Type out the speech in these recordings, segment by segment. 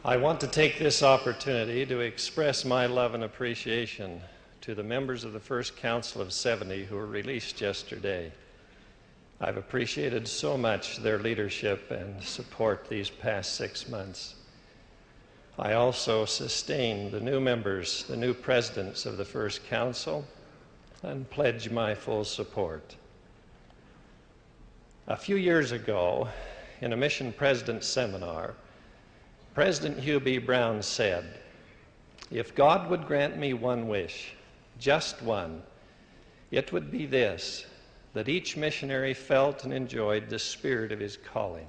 I want to take this opportunity to express my love and appreciation to the members of the First Council of 70 who were released yesterday. I've appreciated so much their leadership and support these past 6 months. I also sustain the new members, the new presidents of the First Council, and pledge my full support. A few years ago, in a mission president seminar, President Hugh B. Brown said, "If God would grant me one wish, just one, it would be this, that each missionary felt and enjoyed the spirit of his calling."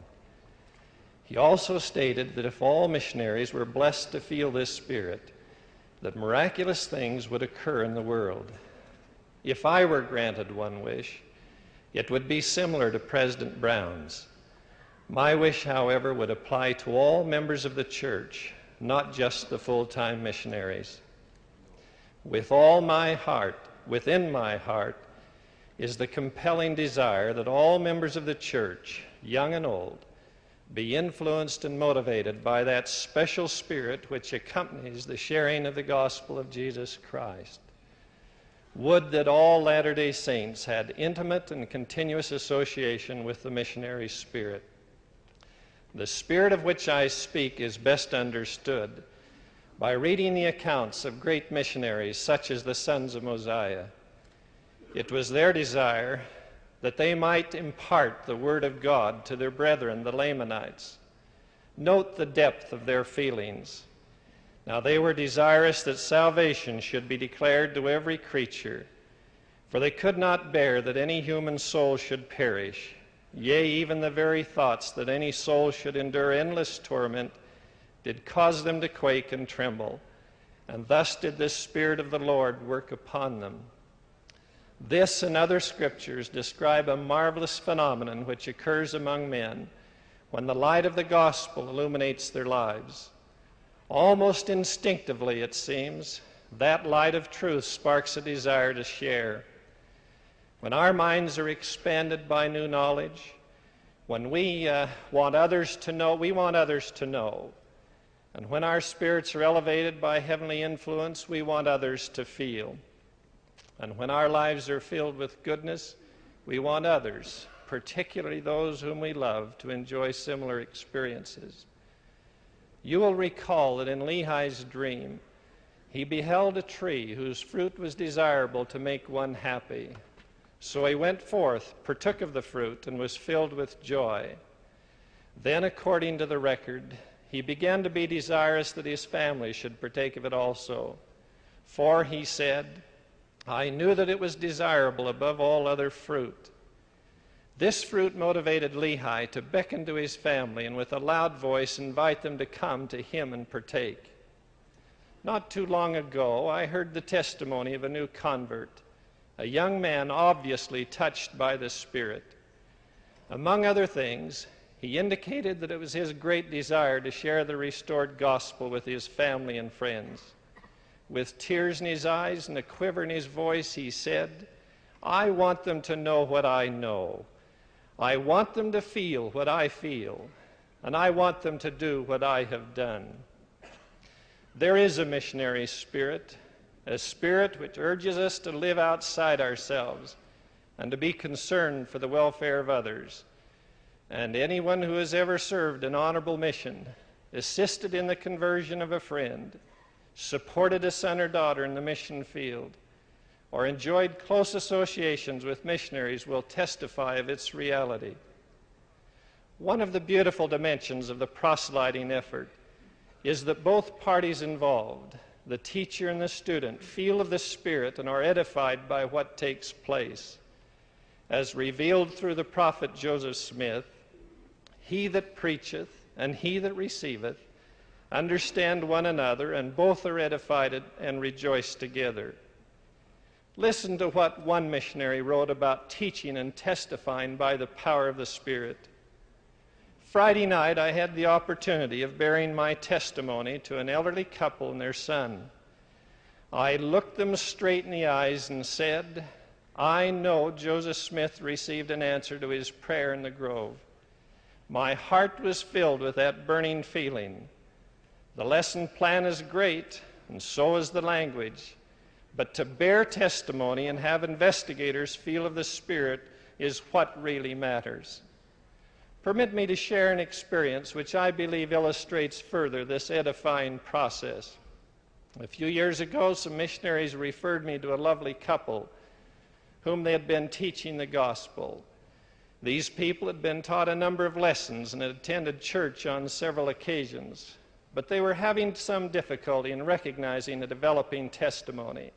He also stated that if all missionaries were blessed to feel this spirit, that miraculous things would occur in the world. If I were granted one wish, it would be similar to President Brown's. My wish, however, would apply to all members of the church, not just the full-time missionaries. With all my heart, within my heart, is the compelling desire that all members of the church, young and old, be influenced and motivated by that special spirit which accompanies the sharing of the gospel of Jesus Christ. Would that all Latter-day Saints had intimate and continuous association with the missionary spirit. The spirit of which I speak is best understood by reading the accounts of great missionaries such as the sons of Mosiah. It was their desire that they might impart the word of God to their brethren, the Lamanites. Note the depth of their feelings. Now they were desirous that salvation should be declared to every creature, for they could not bear that any human soul should perish. Yea, even the very thoughts that any soul should endure endless torment did cause them to quake and tremble, and thus did the Spirit of the Lord work upon them. This and other scriptures describe a marvelous phenomenon which occurs among men when the light of the gospel illuminates their lives. Almost instinctively, it seems, that light of truth sparks a desire to share. When our minds are expanded by new knowledge, when we want others to know, we want others to know. And when our spirits are elevated by heavenly influence, we want others to feel. And when our lives are filled with goodness, we want others, particularly those whom we love, to enjoy similar experiences. You will recall that in Lehi's dream, he beheld a tree whose fruit was desirable to make one happy. So he went forth, partook of the fruit, and was filled with joy. Then, according to the record, he began to be desirous that his family should partake of it also. For, he said, "I knew that it was desirable above all other fruit." This fruit motivated Lehi to beckon to his family and with a loud voice invite them to come to him and partake. Not too long ago, I heard the testimony of a new convert, a young man obviously touched by the Spirit. Among other things, he indicated that it was his great desire to share the restored gospel with his family and friends. With tears in his eyes and a quiver in his voice, he said, "I want them to know what I know. I want them to feel what I feel, and I want them to do what I have done." There is a missionary spirit, a spirit which urges us to live outside ourselves and to be concerned for the welfare of others. And anyone who has ever served an honorable mission, assisted in the conversion of a friend, supported a son or daughter in the mission field, or enjoyed close associations with missionaries will testify of its reality. One of the beautiful dimensions of the proselyting effort is that both parties involved, the teacher and the student, feel of the Spirit and are edified by what takes place. As revealed through the prophet Joseph Smith, "He that preacheth and he that receiveth understand one another, and both are edified and rejoice together." Listen to what one missionary wrote about teaching and testifying by the power of the Spirit. Friday night, I had the opportunity of bearing my testimony to an elderly couple and their son. I looked them straight in the eyes and said, "I know Joseph Smith received an answer to his prayer in the grove." My heart was filled with that burning feeling. The lesson plan is great, and so is the language. But to bear testimony and have investigators feel of the Spirit is what really matters. Permit me to share an experience which I believe illustrates further this edifying process. A few years ago, some missionaries referred me to a lovely couple whom they had been teaching the gospel. These people had been taught a number of lessons and had attended church on several occasions, but they were having some difficulty in recognizing a developing testimony.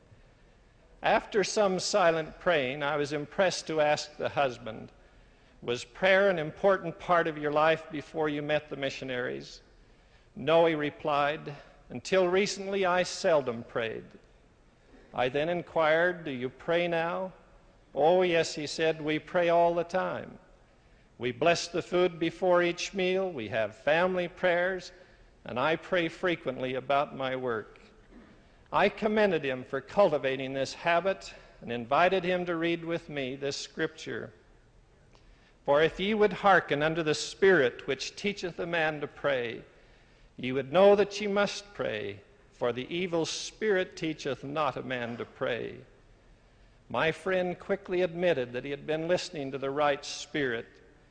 After some silent praying, I was impressed to ask the husband, "Was prayer an important part of your life before you met the missionaries?" "No," he replied. "Until recently, I seldom prayed." I then inquired, "Do you pray now?" "Oh, yes," he said, "we pray all the time. We bless the food before each meal, we have family prayers, and I pray frequently about my work." I commended him for cultivating this habit and invited him to read with me this scripture. "For if ye would hearken unto the Spirit which teacheth a man to pray, ye would know that ye must pray, for the evil spirit teacheth not a man to pray." My friend quickly admitted that he had been listening to the right spirit.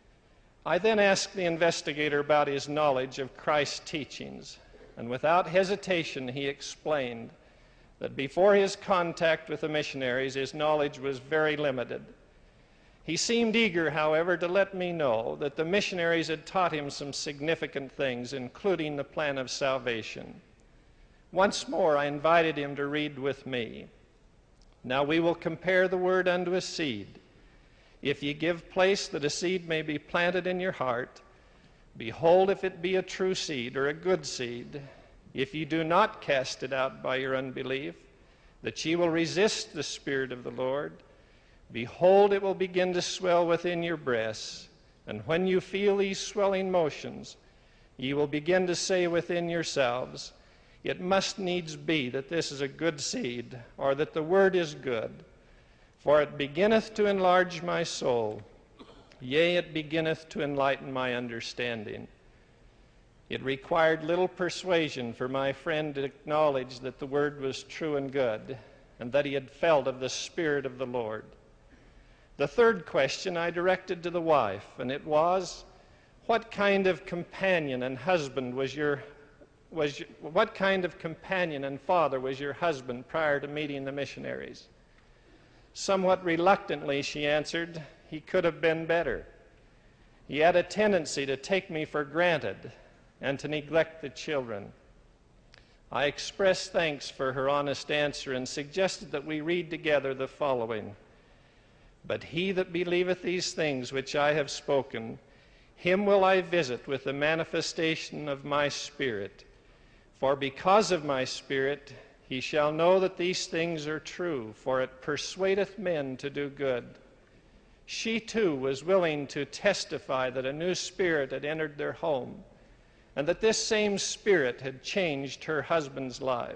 I then asked the investigator about his knowledge of Christ's teachings, and without hesitation he explained that before his contact with the missionaries, his knowledge was very limited. He seemed eager, however, to let me know that the missionaries had taught him some significant things, including the plan of salvation. Once more, I invited him to read with me. "Now we will compare the word unto a seed. If ye give place that a seed may be planted in your heart, behold, if it be a true seed or a good seed, if ye do not cast it out by your unbelief, that ye will resist the Spirit of the Lord, behold, it will begin to swell within your breasts, and when you feel these swelling motions, ye will begin to say within yourselves, It must needs be that this is a good seed, or that the word is good. For it beginneth to enlarge my soul, yea, it beginneth to enlighten my understanding." It required little persuasion for my friend to acknowledge that the word was true and good, and that he had felt of the Spirit of the Lord. The third question I directed to the wife, and it was, what kind of companion and husband what kind of companion and father was your husband prior to meeting the missionaries? Somewhat reluctantly, she answered, "He could have been better. He had a tendency to take me for granted and to neglect the children." I expressed thanks for her honest answer and suggested that we read together the following. "But he that believeth these things which I have spoken, him will I visit with the manifestation of my Spirit. For because of my Spirit, he shall know that these things are true, for it persuadeth men to do good." She too was willing to testify that a new spirit had entered their home, and that this same spirit had changed her husband's life.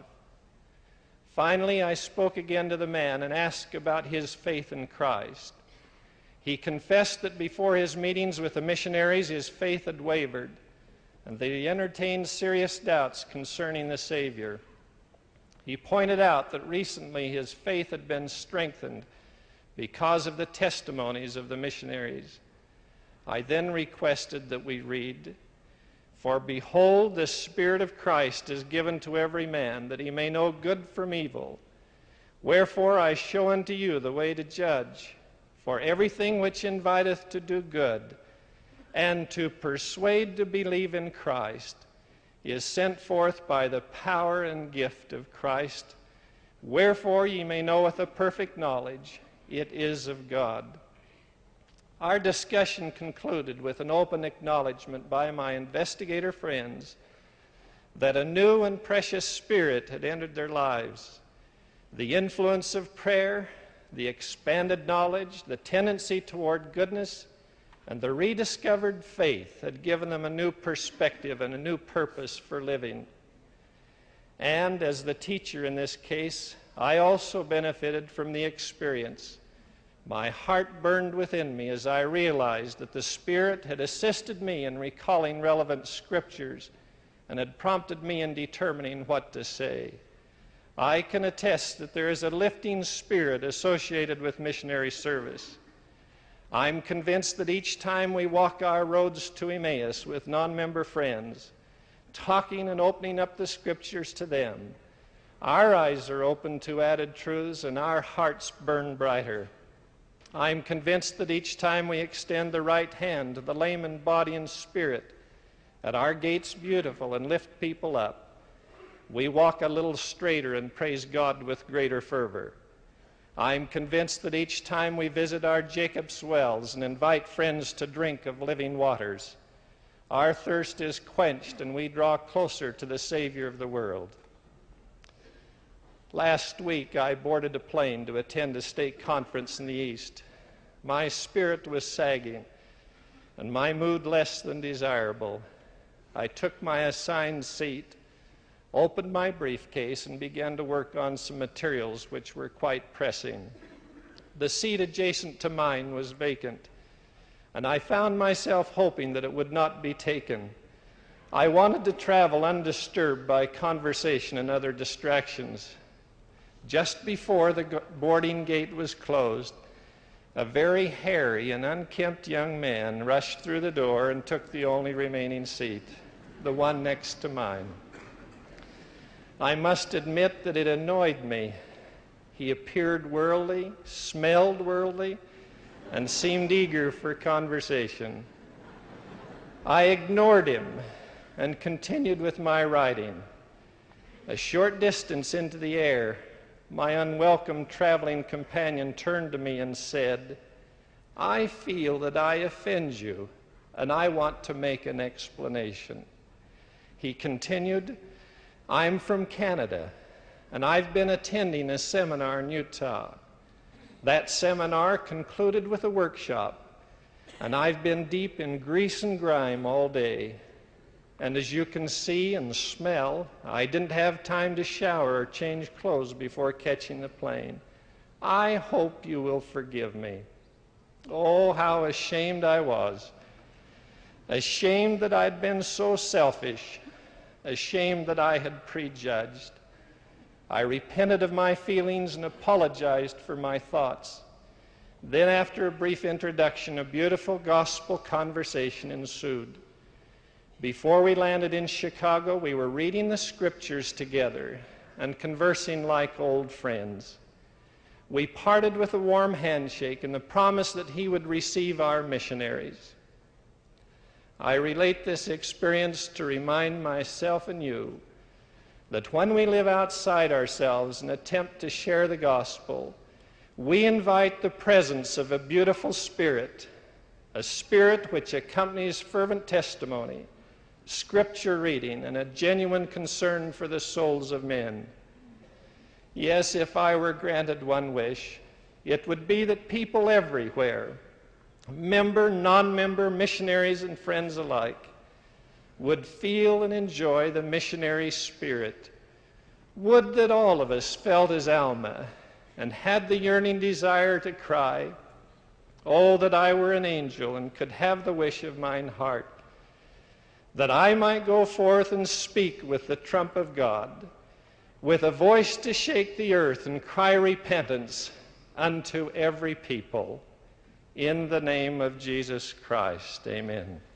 Finally, I spoke again to the man and asked about his faith in Christ. He confessed that before his meetings with the missionaries, his faith had wavered, and that he entertained serious doubts concerning the Savior. He pointed out that recently his faith had been strengthened because of the testimonies of the missionaries. I then requested that we read, "For behold, the Spirit of Christ is given to every man, that he may know good from evil. Wherefore I show unto you the way to judge. For everything which inviteth to do good, and to persuade to believe in Christ, is sent forth by the power and gift of Christ. Wherefore ye may know with a perfect knowledge, it is of God." Our discussion concluded with an open acknowledgement by my investigator friends that a new and precious spirit had entered their lives. The influence of prayer, the expanded knowledge, the tendency toward goodness, and the rediscovered faith had given them a new perspective and a new purpose for living. And as the teacher in this case, I also benefited from the experience. My heart burned within me as I realized that the Spirit had assisted me in recalling relevant scriptures and had prompted me in determining what to say. I can attest that there is a lifting spirit associated with missionary service. I'm convinced that each time we walk our roads to Emmaus with non-member friends, talking and opening up the Scriptures to them, our eyes are open to added truths and our hearts burn brighter. I'm convinced that each time we extend the right hand to the lame in body and spirit at our gates beautiful and lift people up, we walk a little straighter and praise God with greater fervor. I'm convinced that each time we visit our Jacob's wells and invite friends to drink of living waters, our thirst is quenched and we draw closer to the Savior of the world. Last week, I boarded a plane to attend a stake conference in the East. My spirit was sagging and my mood less than desirable. I took my assigned seat, opened my briefcase, and began to work on some materials which were quite pressing. The seat adjacent to mine was vacant, and I found myself hoping that it would not be taken. I wanted to travel undisturbed by conversation and other distractions. Just before the boarding gate was closed, a very hairy and unkempt young man rushed through the door and took the only remaining seat, the one next to mine. I must admit that it annoyed me. He appeared worldly, smelled worldly, and seemed eager for conversation. I ignored him and continued with my writing. A short distance into the air, my unwelcome traveling companion turned to me and said, "I feel that I offend you, and I want to make an explanation." He continued, "I'm from Canada, and I've been attending a seminar in Utah. That seminar concluded with a workshop, and I've been deep in grease and grime all day. And as you can see and smell, I didn't have time to shower or change clothes before catching the plane. I hope you will forgive me." Oh, how ashamed I was. Ashamed that I'd been so selfish. Ashamed that I had prejudged. I repented of my feelings and apologized for my thoughts. Then, after a brief introduction, a beautiful gospel conversation ensued. Before we landed in Chicago, we were reading the Scriptures together and conversing like old friends. We parted with a warm handshake and the promise that he would receive our missionaries. I relate this experience to remind myself and you that when we live outside ourselves and attempt to share the gospel, we invite the presence of a beautiful spirit, a spirit which accompanies fervent testimony, Scripture reading, and a genuine concern for the souls of men. Yes, if I were granted one wish, it would be that people everywhere, member, non-member, missionaries and friends alike, would feel and enjoy the missionary spirit. Would that all of us felt as Alma and had the yearning desire to cry, "Oh, that I were an angel and could have the wish of mine heart, that I might go forth and speak with the trump of God, with a voice to shake the earth and cry repentance unto every people. In the name of Jesus Christ, amen."